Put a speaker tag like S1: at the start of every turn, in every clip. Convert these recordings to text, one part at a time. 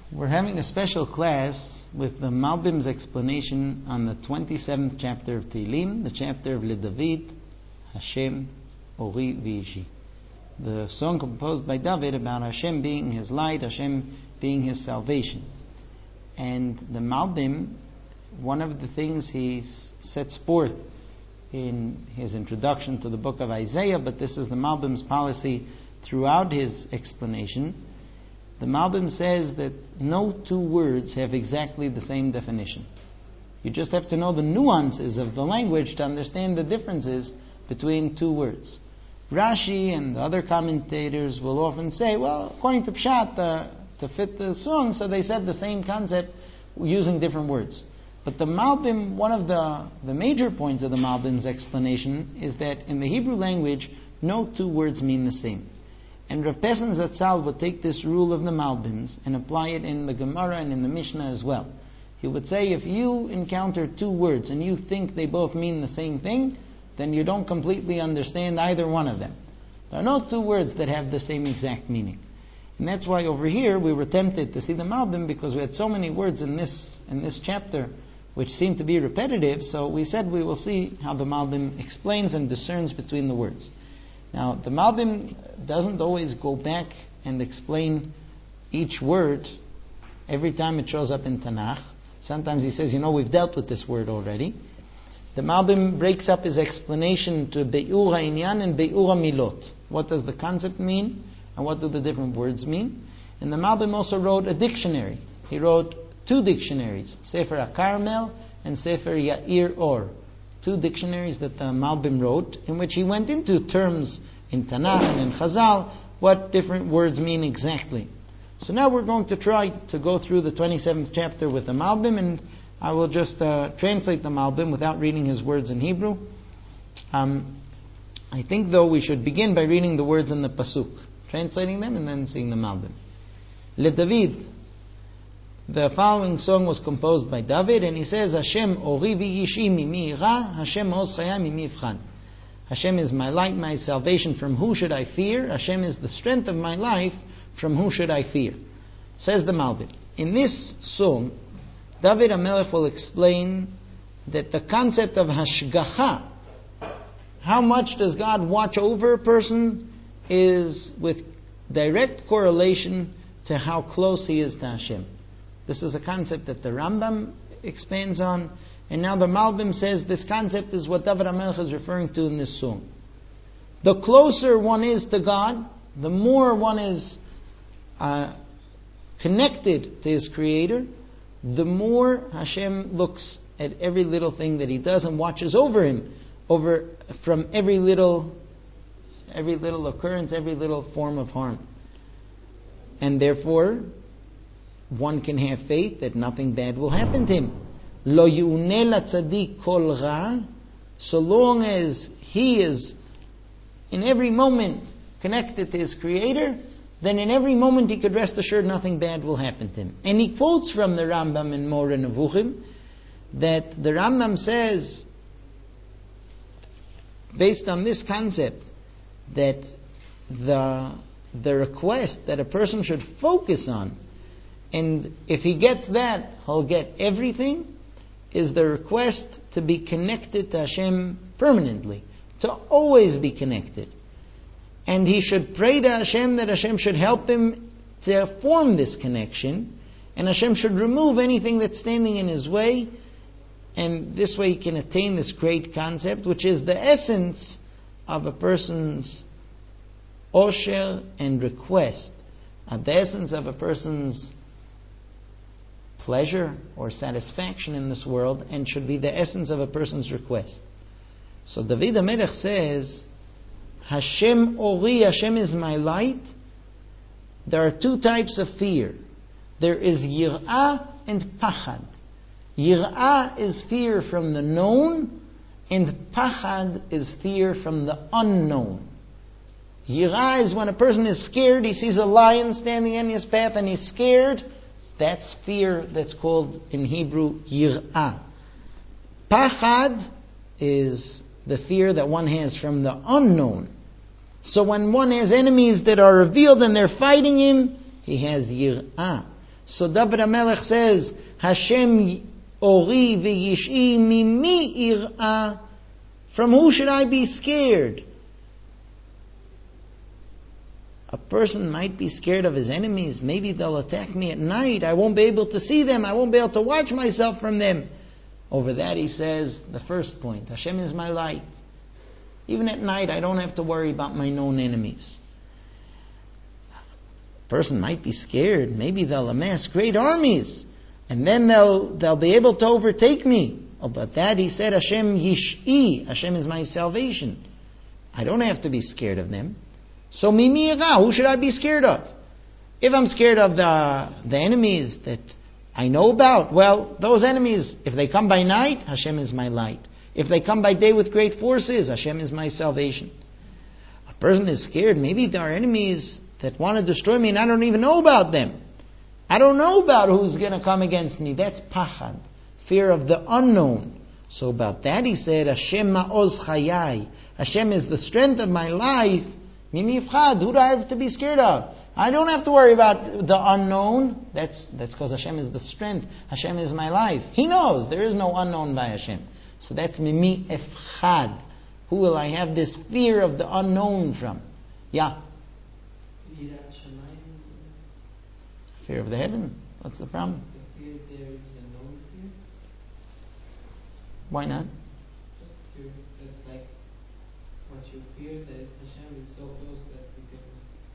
S1: We're having a special class with the Malbim's explanation on the 27th chapter of Tehillim, the chapter of LeDavid, Hashem, Ori V'ishi. The song composed by David about Hashem being his light, Hashem being his salvation. And the Malbim, one of the things he sets forth in his introduction to the book of Isaiah, but this is the Malbim's policy throughout his explanation. The Malbim says that no two words have exactly the same definition. You just have to know the nuances of the language to understand the differences between two words. Rashi and the other commentators will often say, well, according to Pshat, to fit the song, so they said the same concept using different words. But the Malbim, one of the major points of the Malbim's explanation is that in the Hebrew language, no two words mean the same. And Rav Pesach Zatzal would take this rule of the Malbims and apply it in the Gemara and in the Mishnah as well. He would say, if you encounter two words and you think they both mean the same thing, then you don't completely understand either one of them. There are no two words that have the same exact meaning. And that's why over here we were tempted to see the Malbim, because we had so many words in this chapter which seem to be repetitive, so we said we will see how the Malbim explains and discerns between the words. Now, the Malbim doesn't always go back and explain each word every time it shows up in Tanakh. Sometimes he says, we've dealt with this word already. The Malbim breaks up his explanation to Be'ur HaInyan and Be'ur HaMilot. What does the concept mean and what do the different words mean? And the Malbim also wrote a dictionary. He wrote two dictionaries, Sefer HaKarmel and Sefer Yair Or. Two dictionaries that the Malbim wrote, in which he went into terms in Tanakh and in Chazal, what different words mean exactly. So now we're going to try to go through the 27th chapter with the Malbim, and I will just translate the Malbim without reading his words in Hebrew. I think, though, we should begin by reading the words in the Pasuk, translating them and then seeing the Malbim. LeDavid. The following song was composed by David, and he says, Hashem ori v'ishi mimi ira, Hashem oz chaya mimi ivchan. Hashem is my light, my salvation, from who should I fear? Hashem is the strength of my life, from who should I fear? Says the Malbim. In this song, David HaMelech will explain that the concept of hashgacha, how much does God watch over a person, is with direct correlation to how close he is to Hashem. This is a concept that the Rambam expands on, and now the Malbim says this concept is what David HaMelech is referring to in this song. The closer one is to God, the more one is connected to his Creator, the more Hashem looks at every little thing that he does and watches over him, from every little occurrence, every little form of harm. And therefore, one can have faith that nothing bad will happen to him. Lo yu'neh latzadik kol ra, so long as he is in every moment connected to his Creator, then in every moment he could rest assured nothing bad will happen to him. And he quotes from the Rambam in Moreh Nevuchim that the Rambam says, based on this concept, that the request that a person should focus on, and if he gets that, he'll get everything, is the request to be connected to Hashem permanently, to always be connected. And he should pray to Hashem that Hashem should help him to form this connection, and Hashem should remove anything that's standing in his way, and this way he can attain this great concept, which is the essence of a person's osher and request, the essence of a person's pleasure or satisfaction in this world, and should be the essence of a person's request. So David HaMelech says, Hashem ori, Hashem is my light. There are two types of fear. There is yir'ah and pachad. Yir'ah is fear from the known, and pachad is fear from the unknown. Yir'ah is when a person is scared, he sees a lion standing in his path and he's scared. That's fear that's called in Hebrew yir'ah. Pachad is the fear that one has from the unknown. So when one has enemies that are revealed and they're fighting him, he has yir'ah. So David HaMelech says, Hashem ori v'yish'i mimi ir'a. From who should I be scared? A person might be scared of his enemies. Maybe they'll attack me at night. I won't be able to see them. I won't be able to watch myself from them. Over that he says, the first point, Hashem is my light. Even at night I don't have to worry about my known enemies. A person might be scared. Maybe they'll amass great armies. And then they'll be able to overtake me. Oh, but that he said, Hashem yish'i. Hashem is my salvation. I don't have to be scared of them. So mimi ira, who should I be scared of? If I'm scared of the enemies that I know about, well, those enemies, if they come by night, Hashem is my light. If they come by day with great forces, Hashem is my salvation. A person is scared. Maybe there are enemies that want to destroy me and I don't even know about them. I don't know about who's going to come against me. That's pachad, fear of the unknown. So about that he said, Hashem ma'oz chayai. Hashem is the strength of my life. Mimi ifchad, who do I have to be scared of? I don't have to worry about the unknown. That's because Hashem is the strength. Hashem is my life. He knows. There is no unknown by Hashem. So that's mimi ifchad. Who will I have this fear of the unknown from? Yeah. Fear of the heaven. What's the problem?
S2: The fear there is a known fear.
S1: Why not?
S2: Just fear. It's like what you fear that is Hashem is so close that you can.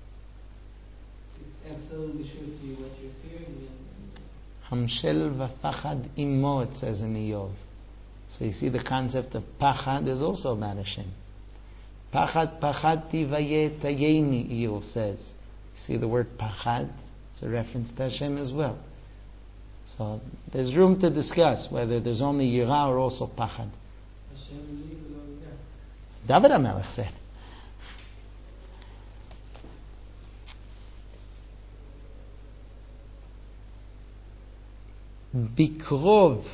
S2: It's absolutely sure to you what you're fearing.
S1: Hamshel v'fachad imo, it says in Iyov. So you see the concept of pachad is also about Hashem. Pachad pachadti vayetayeni, Iyov says. You see the word pachad? It's a reference to Hashem as well. So there's room to discuss whether there's only yira or also pachad. David HaMelech said. Bikrov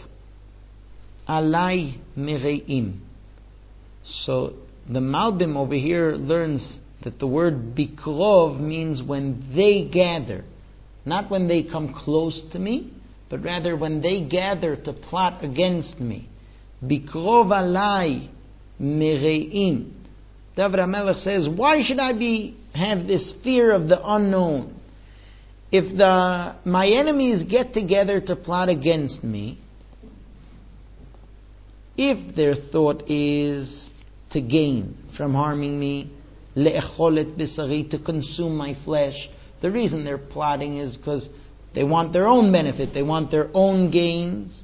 S1: alai mereim. So the Malbim over here learns that the word bikrov means when they gather. Not when they come close to me, but rather when they gather to plot against me. Bikrov alai mereim. David HaMelech says, why should I have this fear of the unknown? If my enemies get together to plot against me, if their thought is to gain from harming me, le'echol et bisari, to consume my flesh, the reason they're plotting is because they want their own benefit, they want their own gains.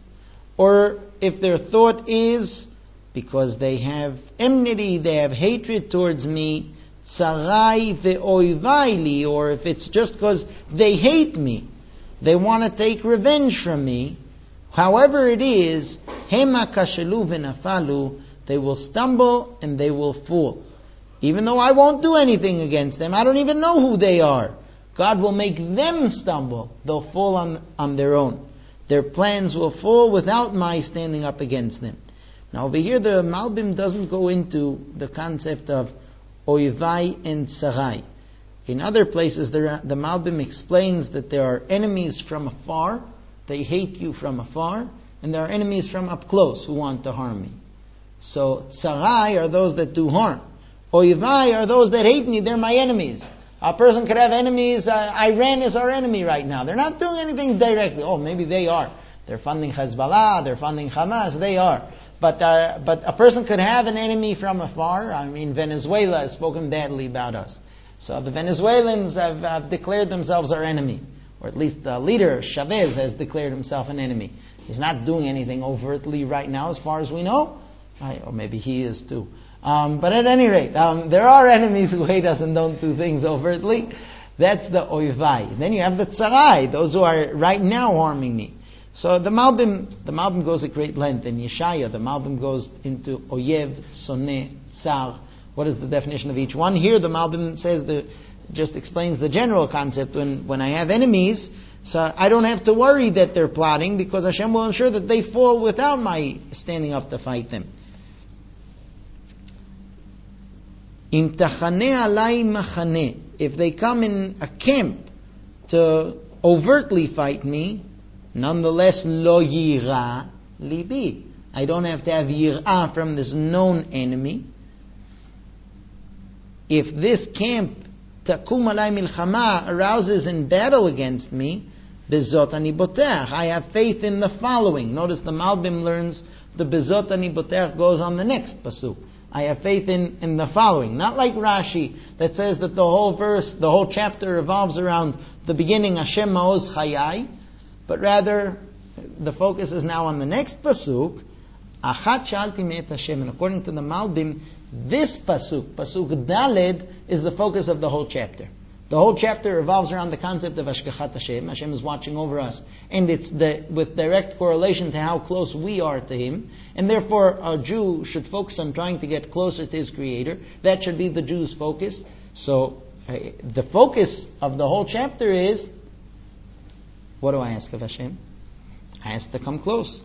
S1: Or if their thought is because they have enmity, they have hatred towards me, tsarai ve'oivai li, or if it's just because they hate me, they want to take revenge from me, however it is, hema kashelu v'nafalu, they will stumble and they will fall. Even though I won't do anything against them, I don't even know who they are. God will make them stumble. They'll fall on their own. Their plans will fall without my standing up against them. Now over here the Malbim doesn't go into the concept of oivai and sarai. In other places the Malbim explains that there are enemies from afar, they hate you from afar, and there are enemies from up close who want to harm me. So sarai are those that do harm. Oivai are those that hate me, they're my enemies. A person could have enemies. Iran is our enemy right now. They're not doing anything directly. Oh, maybe they are. They're funding Hezbollah. They're funding Hamas. They are. But a person could have an enemy from afar. I mean, Venezuela has spoken badly about us. So the Venezuelans have declared themselves our enemy. Or at least the leader, Chavez, has declared himself an enemy. He's not doing anything overtly right now as far as we know. Or maybe he is too. But at any rate, there are enemies who hate us and don't do things overtly. That's the oivai. Then you have the tsarai, those who are right now harming me. So the Malbim goes at great length. In Yeshaya, the Malbim goes into oyev, soneh, tsar. What is the definition of each one? Here the Malbim says just explains the general concept. When I have enemies, so I don't have to worry that they're plotting, because Hashem will ensure that they fall without my standing up to fight them. Im tachaneh alai machaneh, if they come in a camp to overtly fight me, nonetheless, lo yira libi. I don't have to have yirah from this known enemy. If this camp, takum alai milchama, arouses in battle against me, bezot ani boteach, I have faith in the following. Notice the Malbim learns the bezot ani boteach goes on the next pasuk. I have faith in the following. Not like Rashi that says that the whole verse, the whole chapter revolves around the beginning, Hashem ma'oz chayai, but rather the focus is now on the next pasuk, achat shalti me'et Hashem. And according to the Malbim, this pasuk Daled, is the focus of the whole chapter. The whole chapter revolves around the concept of Hashgachat Hashem. Hashem is watching over us, and it's with direct correlation to how close we are to Him. And therefore, a Jew should focus on trying to get closer to his Creator. That should be the Jew's focus. So, the focus of the whole chapter is, what do I ask of Hashem? I ask to come close.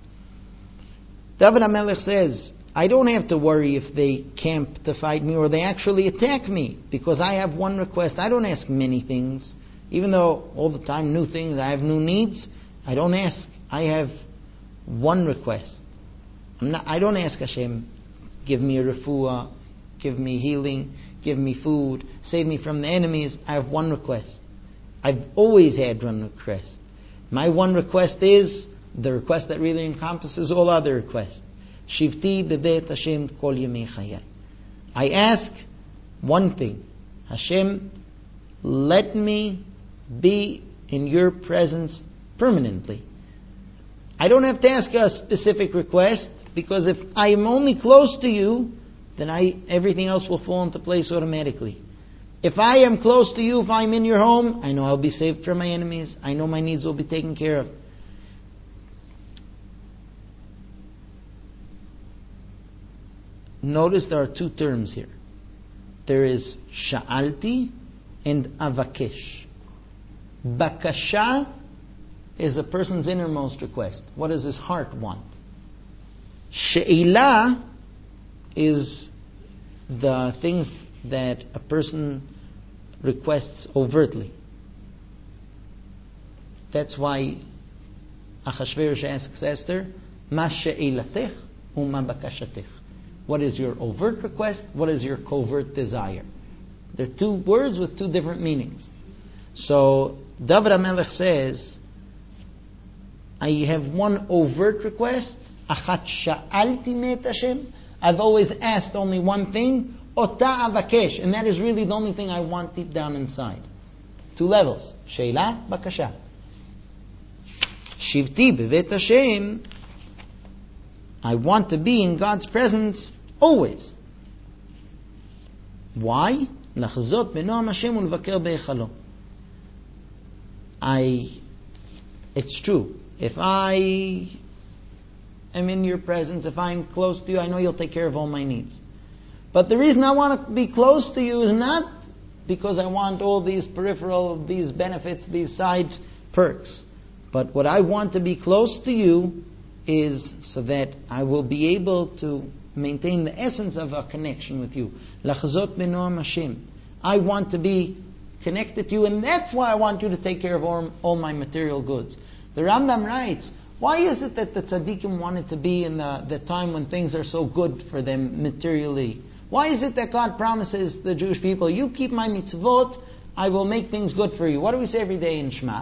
S1: David HaMelech says, I don't have to worry if they camp to fight me or they actually attack me, because I have one request. I don't ask many things. Even though all the time new things, I have new needs, I don't ask. I have one request. I don't ask Hashem, give me a refuah, give me healing, give me food, save me from the enemies. I have one request. I've always had one request. My one request is the request that really encompasses all other requests. Shivti bebet Hashem kol yemei chayai. I ask one thing. Hashem, let me be in your presence permanently. I don't have to ask a specific request, because if I am only close to you, then everything else will fall into place automatically. If I am close to you, if I'm in your home, I know I'll be saved from my enemies. I know my needs will be taken care of. Notice there are two terms here. There is sha'alti and avakesh. Bakasha is a person's innermost request. What does his heart want? She'ilah is the things that a person requests overtly. That's why Achashverosh asks Esther, Ma she'ilatech u'ma bakashatech. What is your overt request? What is your covert desire? They're two words with two different meanings. So David HaMelech says, I have one overt request. Achat sha'alti me'et Hashem. I've always asked only one thing. Ota avakesh. And that is really the only thing I want deep down inside. Two levels. Sheila, bakasha. Shivti bevet Hashem. I want to be in God's presence always. Why? Lachzot benoam Hashem ulvaker beichalo. It's true. If I am in your presence, if I'm close to you, I know you'll take care of all my needs. But the reason I want to be close to you is not because I want all these peripheral, these benefits, these side perks. But what I want to be close to you is so that I will be able to maintain the essence of a connection with you. Lachzot benoam Hashem. I want to be connected to you, and that's why I want you to take care of all my material goods. The Rambam writes, why is it that the tzaddikim wanted to be in the time when things are so good for them materially? Why is it that God promises the Jewish people, you keep my mitzvot, I will make things good for you? What do we say every day in Shema?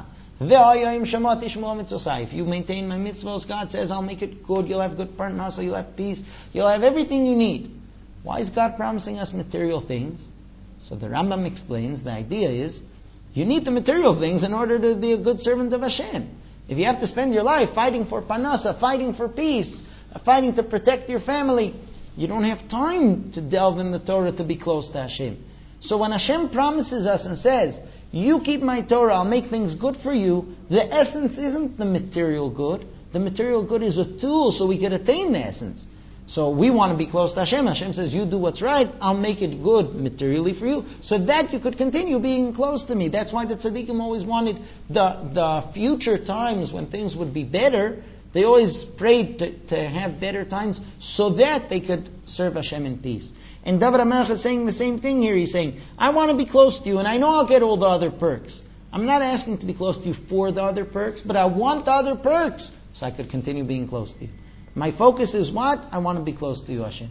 S1: If you maintain my mitzvot, God says, I'll make it good, you'll have good parnasa, you'll have peace, you'll have everything you need. Why is God promising us material things? So the Rambam explains, the idea is, you need the material things in order to be a good servant of Hashem. If you have to spend your life fighting for parnasa, fighting for peace, fighting to protect your family, you don't have time to delve in the Torah to be close to Hashem. So when Hashem promises us and says, you keep my Torah, I'll make things good for you, the essence isn't the material good. The material good is a tool so we can attain the essence. So we want to be close to Hashem. Hashem says, you do what's right, I'll make it good materially for you, so that you could continue being close to me. That's why the tzaddikim always wanted the future times when things would be better. They always prayed to have better times so that they could serve Hashem in peace. And David HaMelech is saying the same thing here. He's saying, I want to be close to you, and I know I'll get all the other perks. I'm not asking to be close to you for the other perks, but I want the other perks so I could continue being close to you. My focus is what? I want to be close to you, Hashem.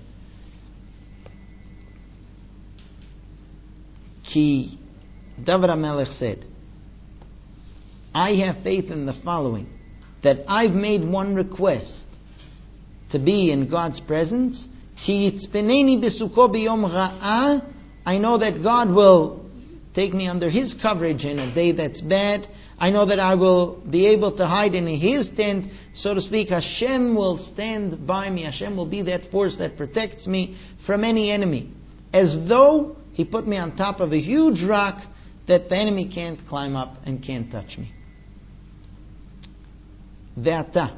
S1: Ki David HaMelech said, I have faith in the following, that I've made one request to be in God's presence. Ki yitzpeneni besuko biyom ra'ah. I know that God will take me under His coverage in a day that's bad. I know that I will be able to hide in His tent, so to speak. Hashem will stand by me. Hashem will be that force that protects me from any enemy. As though He put me on top of a huge rock that the enemy can't climb up and can't touch me. Ve'ata.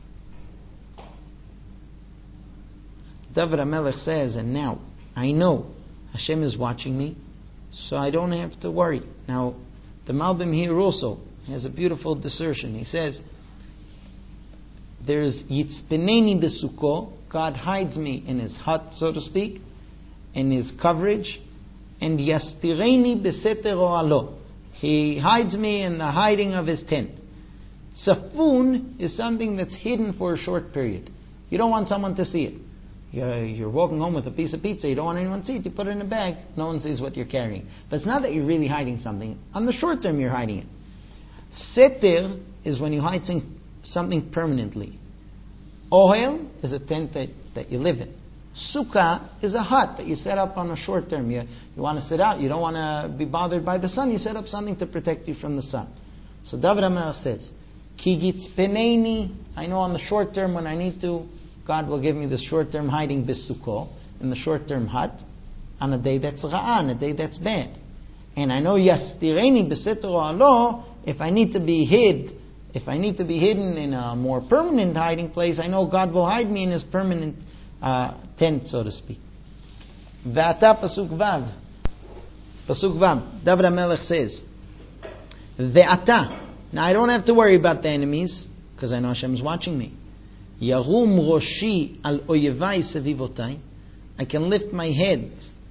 S1: David HaMelech says, and now, I know Hashem is watching me, so I don't have to worry. Now, the Malbim here also has a beautiful dissertation. He says, there's Yitzpeneni Besuko, God hides me in His hut, so to speak, in His coverage, and Yastireni Beseter Oalo, He hides me in the hiding of His tent. Safun is something that's hidden for a short period. You don't want someone to see it. You're walking home with a piece of pizza, you don't want anyone to see it, you put it in a bag, no one sees what you're carrying. But it's not that you're really hiding something. On the short term you're hiding it. Seter is when you hide something permanently. Ohel is a tent that you live in. Sukkah is a hut that you set up on a short term. You want to sit out, you don't want to be bothered by the sun, you set up something to protect you from the sun. So David HaMelech says, Ki gitzpeneni, I know on the short term when I need to, God will give me the short-term hiding bisukko, in the short-term hut, on a day that's ra'ah, on a day that's bad. And I know yastireni beseter alo, if I need to be hidden in a more permanent hiding place, I know God will hide me in His permanent tent, so to speak. Ve'ata pasuk vav. Pasuk vav. David HaMelech says, Ve'ata. Now I don't have to worry about the enemies, because I know Hashem is watching me. Yarum roshi al oyevai sevivotai. I can lift my head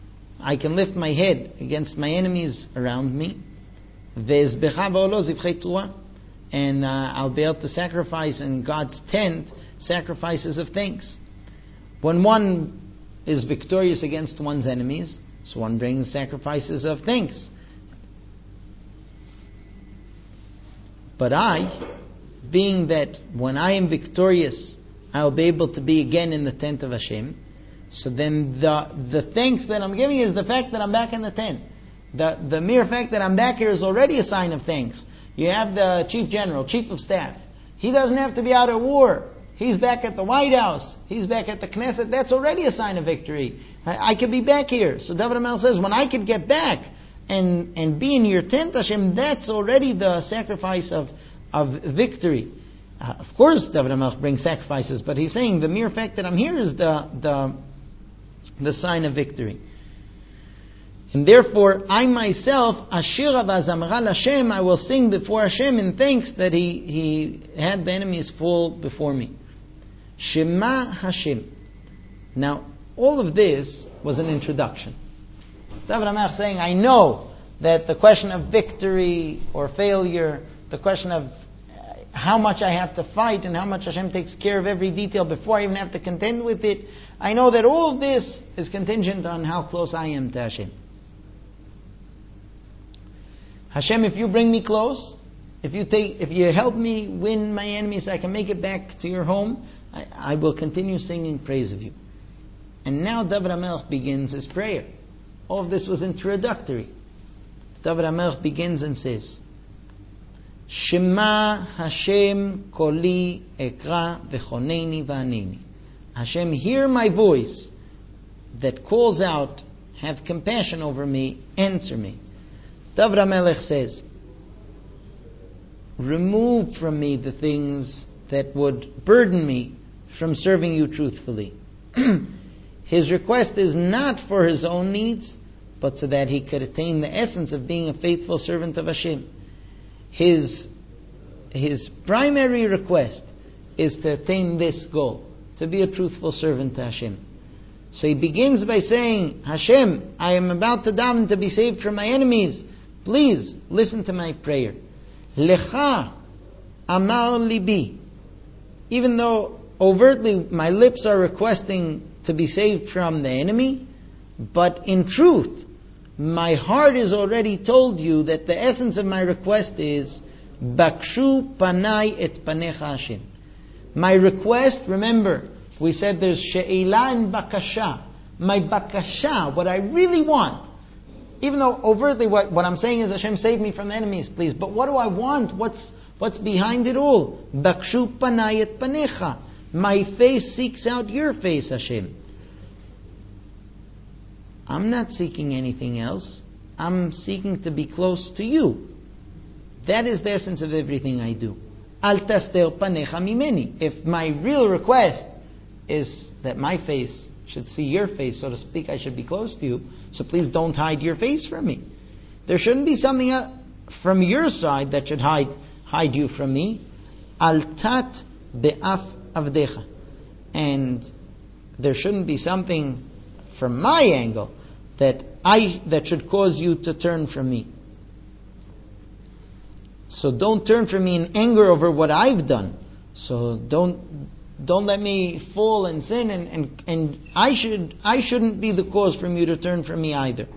S1: against my enemies around me. Ve'ezbecha ba'olo zivchei truah. And I'll be able to sacrifice in God's tent sacrifices of thanks. When one is victorious against one's enemies, so one brings sacrifices of thanks. But I, being that when I am victorious, I'll be able to be again in the tent of Hashem. So then the thanks that I'm giving is the fact that I'm back in the tent. The mere fact that I'm back here is already a sign of thanks. You have the chief general, chief of staff. He doesn't have to be out at war. He's back at the White House. He's back at the Knesset. That's already a sign of victory. I could be back here. So David HaMelech says, when I could get back and be in your tent, Hashem, that's already the sacrifice of victory. Of course, David HaMelech brings sacrifices, but he's saying the mere fact that I'm here is the sign of victory. And therefore, I myself, Ashira v'azamra Hashem, I will sing before Hashem in thanks that He had the enemies fall before me. Shema Hashem. Now, all of this was an introduction. David HaMelech saying, I know that the question of victory or failure, the question of how much I have to fight and how much Hashem takes care of every detail before I even have to contend with it. I know that all of this is contingent on how close I am to Hashem. Hashem, if you bring me close, if you help me win my enemies so I can make it back to your home, I will continue singing praise of you. And now David HaMelech begins his prayer. All of this was introductory. David HaMelech begins and says, Shema Hashem koli ekra v'choneni v'aneni. Hashem, hear my voice that calls out, have compassion over me, answer me. David HaMelech says, remove from me the things that would burden me from serving you truthfully. His request is not for his own needs, but so that he could attain the essence of being a faithful servant of Hashem. His primary request is to attain this goal, to be a truthful servant to Hashem. So he begins by saying, Hashem, I am about to daven to be saved from my enemies, please listen to my prayer. Lecha amar libi. Even though overtly my lips are requesting to be saved from the enemy, but in truth, my heart has already told you that the essence of my request is Bakshu panai et panecha Hashem. My request, remember, we said there's she'ela and bakasha. My bakasha, what I really want, even though overtly what I'm saying is Hashem save me from the enemies, please. But what do I want? What's behind it all? Bakshu panai et panecha. My face seeks out your face, Hashem. I'm not seeking anything else. I'm seeking to be close to you. That is the essence of everything I do. Al taster panecha mimeni. If my real request is that my face should see your face, so to speak, I should be close to you, so please don't hide your face from me. There shouldn't be something from your side that should hide you from me. Al tat be'af avdecha. And there shouldn't be something from my angle that should cause you to turn from me. So don't turn from me in anger over what I've done. So don't let me fall and sin, and I shouldn't be the cause for you to turn from me either.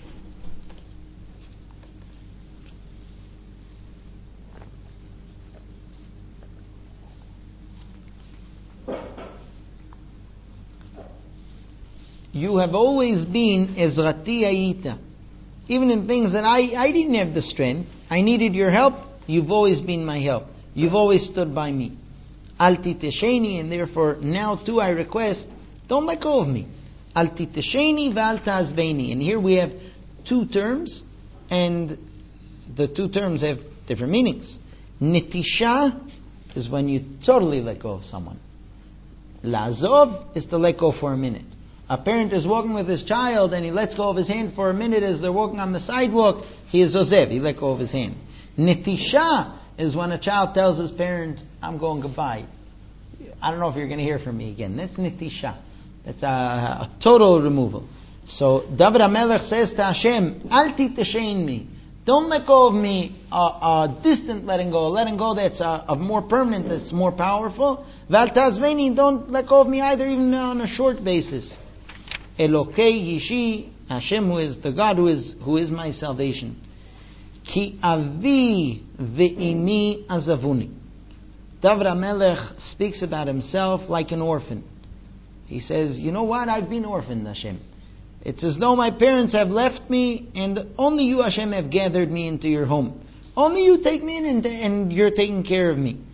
S1: You have always been Ezrati Ayita. Even in things that I didn't have the strength, I needed your help, you've always been my help. You've always stood by me. Al titesheni, and therefore now too I request, don't let go of me. Al titesheni v'al ta'azveini. And here we have two terms, and the two terms have different meanings. Netisha is when you totally let go of someone. Lazov is to let go for a minute. A parent is walking with his child and he lets go of his hand for a minute as they're walking on the sidewalk. He is ozev. He let go of his hand. Netisha is when a child tells his parent, I'm going goodbye. I don't know if you're going to hear from me again. That's netisha. That's a total removal. So David HaMelech says to Hashem, Al titeshein. Don't let go of me a distant letting go that's of more permanent, that's more powerful. Val tazveni, don't let go of me either, even on a short basis. Elokei Yishi, Hashem, who is the God who is my salvation. Ki avi ve'imi azavuni. David HaMelech speaks about himself like an orphan. He says, you know what? I've been orphaned, Hashem. It's as though my parents have left me and only you, Hashem, have gathered me into your home. Only you take me in and you're taking care of me.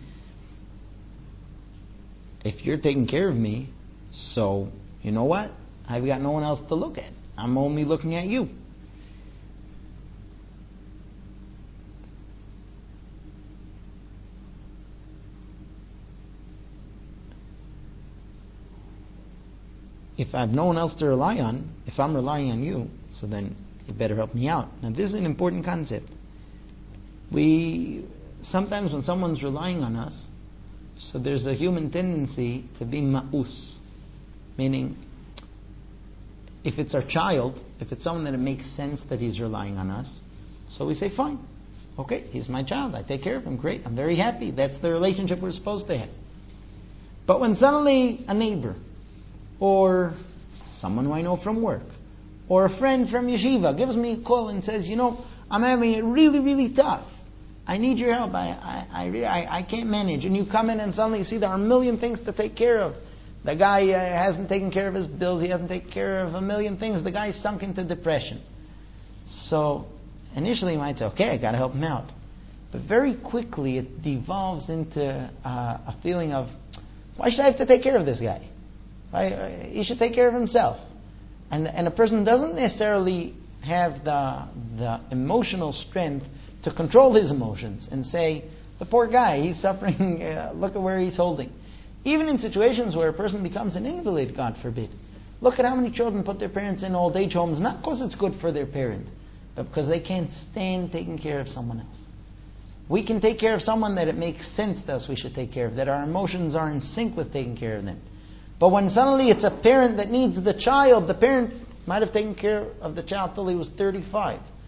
S1: If you're taking care of me, so, you know what? I've got no one else to look at. I'm only looking at you. If I have no one else to rely on, if I'm relying on you, so then you better help me out. Now this is an important concept. Sometimes when someone's relying on us, so there's a human tendency to be ma'us. Meaning, if it's our child, if it's someone that it makes sense that he's relying on us, so we say, fine, okay, he's my child, I take care of him, great, I'm very happy, that's the relationship we're supposed to have. But when suddenly a neighbor, or someone who I know from work, or a friend from yeshiva gives me a call and says, I'm having it really, really tough. I need your help. I can't manage. And you come in and suddenly you see there are a million things to take care of. The guy hasn't taken care of his bills. He hasn't taken care of a million things. The guy's sunk into depression. So initially you might say, okay, I got to help him out. But very quickly it devolves into a feeling of, why should I have to take care of this guy? He should take care of himself. And a person doesn't necessarily have the emotional strength to control his emotions and say, the poor guy, he's suffering, look at where he's holding. Even in situations where a person becomes an invalid, God forbid. Look at how many children put their parents in old age homes, not because it's good for their parent, but because they can't stand taking care of someone else. We can take care of someone that it makes sense to us we should take care of, that our emotions are in sync with taking care of them. But when suddenly it's a parent that needs the child, the parent might have taken care of the child till he was 35.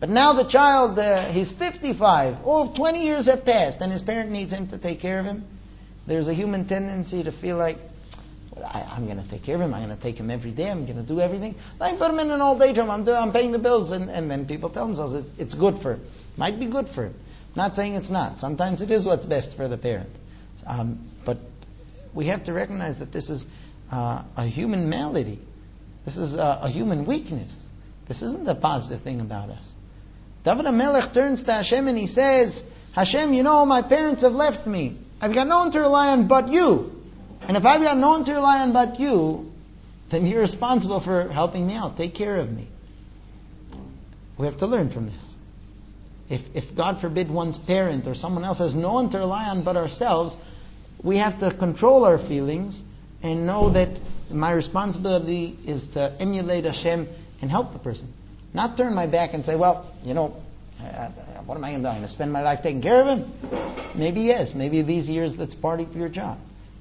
S1: But now the child, he's 55, 20 years have passed, and his parent needs him to take care of him. There's a human tendency to feel like, well, I'm going to take care of him. I'm going to take him every day. I'm going to do everything. I put him in an old age home. I'm paying the bills. And then people tell themselves it's good for him. Might be good for him. Not saying it's not. Sometimes it is what's best for the parent. But we have to recognize that this is a human malady. This is a human weakness. This isn't a positive thing about us. David HaMelech turns to Hashem and he says, Hashem, my parents have left me. I've got no one to rely on but you. And if I've got no one to rely on but you, then you're responsible for helping me out. Take care of me. We have to learn from this. If God forbid one's parent or someone else has no one to rely on but ourselves, we have to control our feelings and know that my responsibility is to emulate Hashem and help the person. Not turn my back and say, well, what am I going to do? I'm going to spend my life taking care of him? Maybe yes. Maybe these years that's part of your job.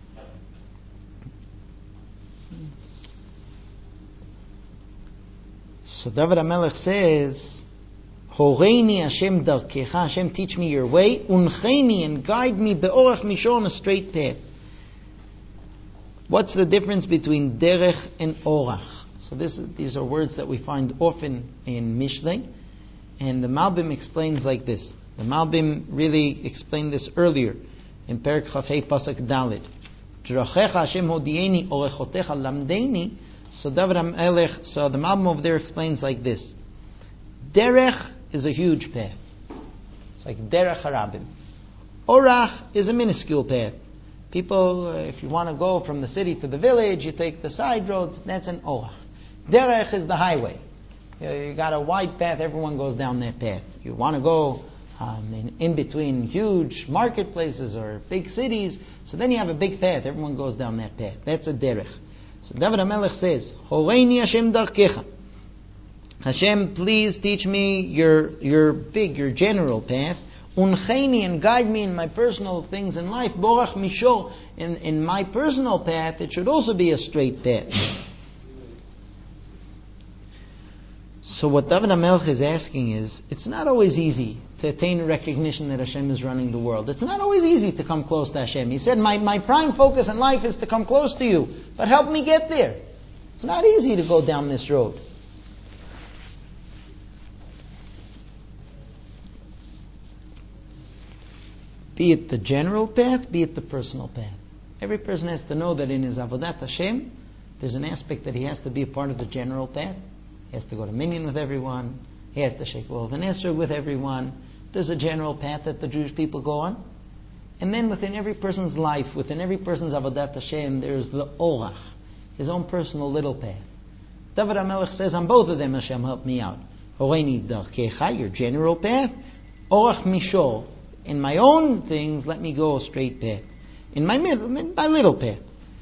S1: So David HaMelech says, Horeini Hashem darkecha, Hashem teach me your way, uncheini, and guide me be'orach mishor, on a straight path. What's the difference between derech and orach? So these are words that we find often in Mishlei, and the Malbim explains like this. The Malbim really explained this earlier in Perek Chafhei Pasuk Dalet. Drachecha Hashem hodieni orechotecha lamdeini. So David HaMelech, so the Malbim over there explains like this. Derech is a huge path. It's like Derech Harabim. Orach is a minuscule path. People, if you want to go from the city to the village, you take the side roads, that's an Orach. Derech is the highway. You got a wide path, everyone goes down that path. You want to go in between huge marketplaces or big cities, so then you have a big path, everyone goes down that path. That's a Derech. So David HaMelech says, Horeini Hashem darkecha. Hashem, please teach me your general path. Uncheini, and guide me in my personal things in life. Borach mishor, in my personal path, it should also be a straight path. So what David HaMelech is asking is, it's not always easy to attain recognition that Hashem is running the world. It's not always easy to come close to Hashem. He said, my prime focus in life is to come close to you, but help me get there. It's not easy to go down this road. Be it the general path, be it the personal path. Every person has to know that in his Avodat Hashem, there's an aspect that he has to be a part of the general path. He has to go to minyan with everyone. He has to shake Lulav and Esrog with everyone. There's a general path that the Jewish people go on. And then within every person's life, within every person's Avodat Hashem, there's the Orach, his own personal little path. David HaMelech says, on both of them, Hashem, help me out. Horeini darkecha, your general path. Orach mishor, in my own things, let me go a straight path. In my little path.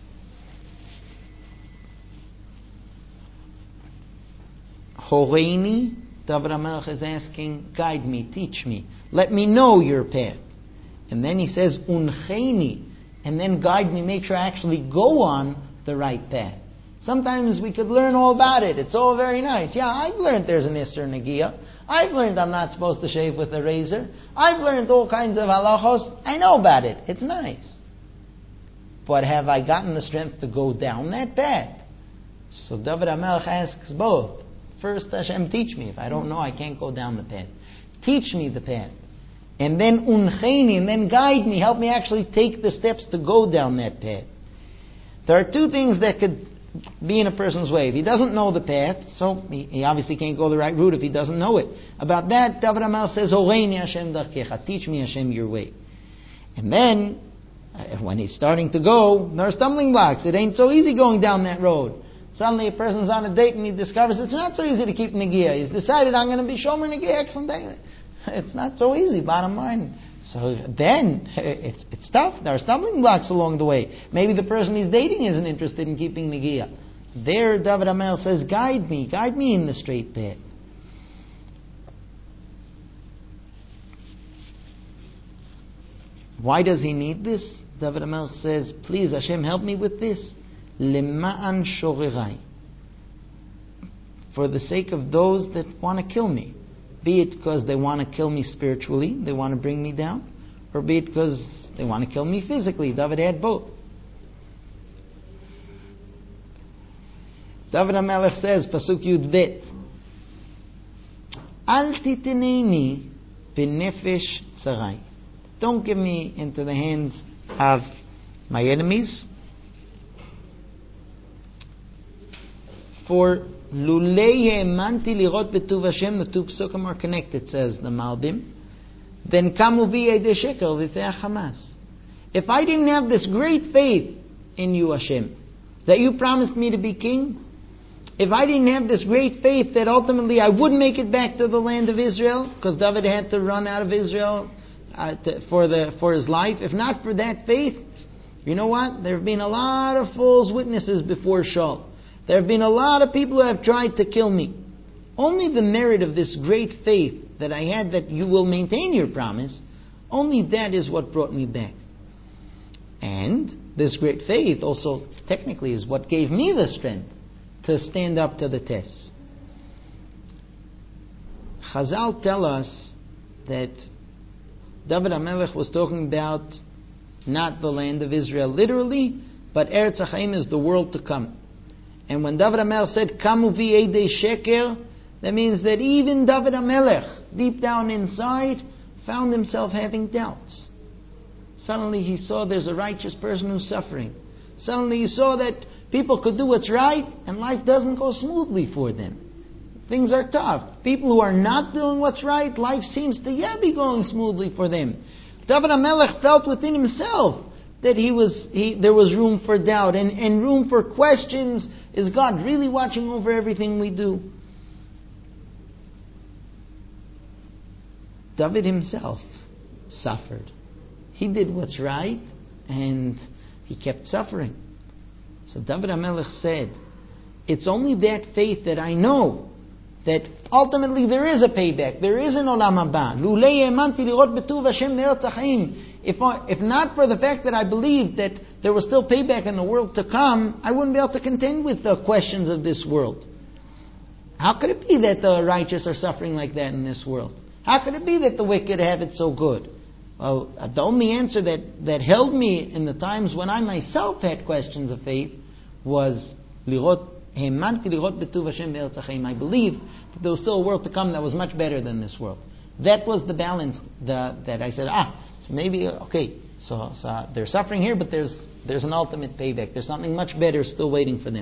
S1: Horeini, David HaMelech is asking, guide me, teach me, let me know your path. And then he says, uncheini, and then guide me, make sure I actually go on the right path. Sometimes we could learn all about it. It's all very nice. Yeah, I've learned there's an Isser Negiah. I've learned I'm not supposed to shave with a razor. I've learned all kinds of halachos. I know about it. It's nice. But have I gotten the strength to go down that path? So David HaMelech asks both. First, Hashem, teach me. If I don't know, I can't go down the path. Teach me the path. And then uncheini, and then guide me. Help me actually take the steps to go down that path. There are two things that could be in a person's way. If he doesn't know the path, so he obviously can't go the right route if he doesn't know it. About that, David HaMelech says, Horeini Hashem darkecha. Teach me, Hashem, your way. And then, when he's starting to go, there are stumbling blocks. It ain't so easy going down that road. Suddenly a person's on a date and he discovers it's not so easy to keep Negiah. He's decided, I'm going to be Shomer Negiah excellent day. It's not so easy, bottom line. So then, it's tough. There are stumbling blocks along the way. Maybe the person he's dating isn't interested in keeping Negiah. There, David HaMelech says, guide me in the straight path. Why does he need this? David HaMelech says, please Hashem, help me with this. Lema'an shorerai. For the sake of those that want to kill me. be it because they want to kill me spiritually, they want to bring me down, or be it because they want to kill me physically. David had both. David HaMelech says, Pasuk Yud Bet, Al titeneni b'nefesh tzarai. Don't give me into the hands of my enemies. For lulei emanti lirot betuv Hashem, the two psukim are connected, says the Malbim. Then kamu bi yedei sheker v'fei Hamas. If I didn't have this great faith in you, Hashem, that you promised me to be king, if I didn't have this great faith that ultimately I would make it back to the land of Israel, because David had to run out of Israel for his life, if not for that faith, you know what? There have been a lot of false witnesses before Shaul. There have been a lot of people who have tried to kill me. Only the merit of this great faith that I had that you will maintain your promise, only that is what brought me back. And this great faith also technically is what gave me the strength to stand up to the test. Chazal tell us that David HaMelech was talking about not the land of Israel literally, but Eretz HaChaim is the world to come. And when David HaMelech said, Kamu v'yedei sheker, that means that even David HaMelech, deep down inside, found himself having doubts. Suddenly he saw there's a righteous person who's suffering. Suddenly he saw that people could do what's right, and life doesn't go smoothly for them. Things are tough. People who are not doing what's right, life seems to be going smoothly for them. David HaMelech felt within himself that there was room for doubt and room for questions. Is God really watching over everything we do? David himself suffered. He did what's right, and he kept suffering. So David HaMelech said, it's only that faith that I know that ultimately there is a payback. There is an olam haba. Lulei emanti lirot betuv Hashem me'eretz hachaim. If not for the fact that I believed that there was still payback in the world to come, I wouldn't be able to contend with the questions of this world. How could it be that the righteous are suffering like that in this world? How could it be that the wicked have it so good? Well, the only answer that held me in the times when I myself had questions of faith was Hemanti lirot betuv Hashem be'eretz hachaim. I believed that there was still a world to come that was much better than this world. That was the balance that I said, so maybe, okay, so they're suffering here, but there's an ultimate payback. There's something much better still waiting for them.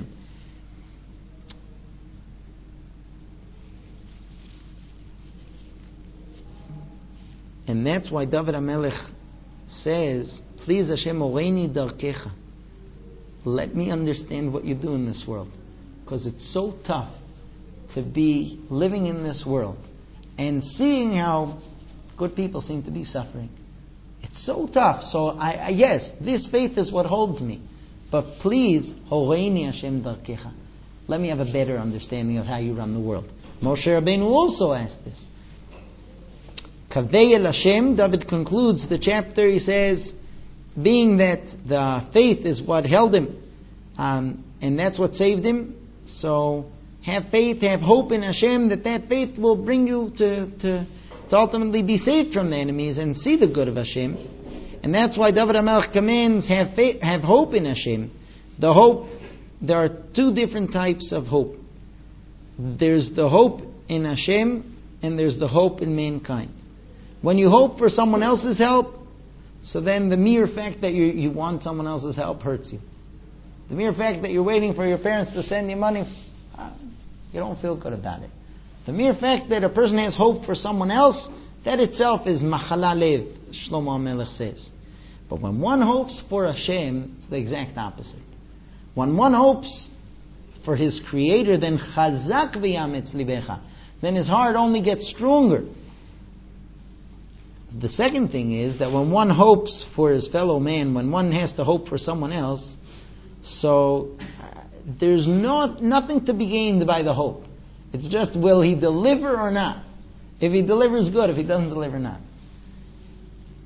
S1: And that's why David HaMelech says, please Hashem, oreini darkecha. Let me understand what you do in this world. Because it's so tough to be living in this world and seeing how good people seem to be suffering. It's so tough. So yes, this faith is what holds me. But please, horeini Hashem darkecha. Let me have a better understanding of how you run the world. Moshe Rabbeinu also asked this. Kavei el Hashem, David concludes the chapter, he says, being that the faith is what held him, and that's what saved him, so have faith, have hope in Hashem that faith will bring you to ultimately be saved from the enemies and see the good of Hashem. And that's why David HaMelech commands, have faith, have hope in Hashem. The hope, there are two different types of hope. There's the hope in Hashem, and there's the hope in mankind. When you hope for someone else's help, so then the mere fact that you want someone else's help hurts you. The mere fact that you're waiting for your parents to send you money, you don't feel good about it. The mere fact that a person has hope for someone else, that itself is machala lev, Shlomo HaMelech says. But when one hopes for Hashem, it's the exact opposite. When one hopes for his Creator, then chazak v'yametz libecha, then his heart only gets stronger. The second thing is that when one hopes for his fellow man, when one has to hope for someone else, so there's nothing to be gained by the hope. It's just, will he deliver or not? If he delivers, good. If he doesn't deliver, not.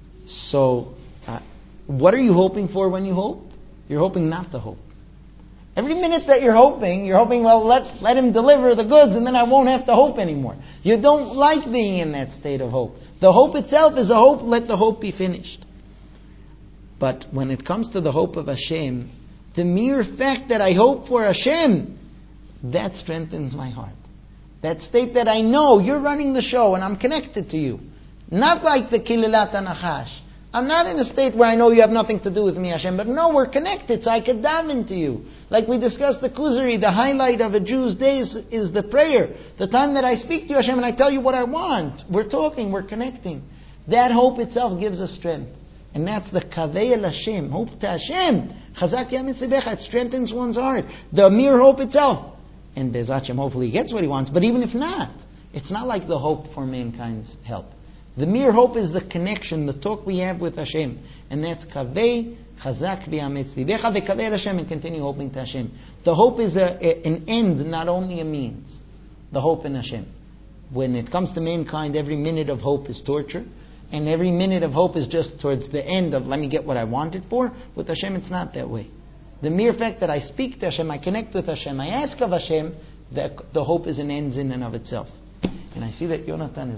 S1: So, what are you hoping for when you hope? You're hoping not to hope. Every minute that you're hoping, well, let him deliver the goods and then I won't have to hope anymore. You don't like being in that state of hope. The hope itself is a hope, let the hope be finished. But when it comes to the hope of Hashem, the mere fact that I hope for Hashem, that strengthens my heart. That state that I know you're running the show and I'm connected to you. Not like the Kililat HaNachash. I'm not in a state where I know you have nothing to do with me, Hashem, but no, we're connected, so I could daven to you. Like we discussed the Kuzari, the highlight of a Jew's day is the prayer. The time that I speak to you, Hashem, and I tell you what I want. We're talking, we're connecting. That hope itself gives us strength. And that's the Kaveh El Hashem, hope to Hashem. Chazak Yamitzibecha, it strengthens one's heart. The mere hope itself. And Be'ez Hashem, hopefully he gets what he wants, but even if not, it's not like the hope for mankind's help. The mere hope is the connection, the talk we have with Hashem. And that's Kaveh, Chazak v'yametz libecha v'kaveh Hashem, and continue hoping to Hashem. The hope is an end, not only a means. The hope in Hashem. When it comes to mankind, every minute of hope is torture. And every minute of hope is just towards the end of, let me get what I wanted for. With Hashem, it's not that way. The mere fact that I speak to Hashem, I connect with Hashem, I ask of Hashem, the hope is an end in and of itself. And I see that Yonatan is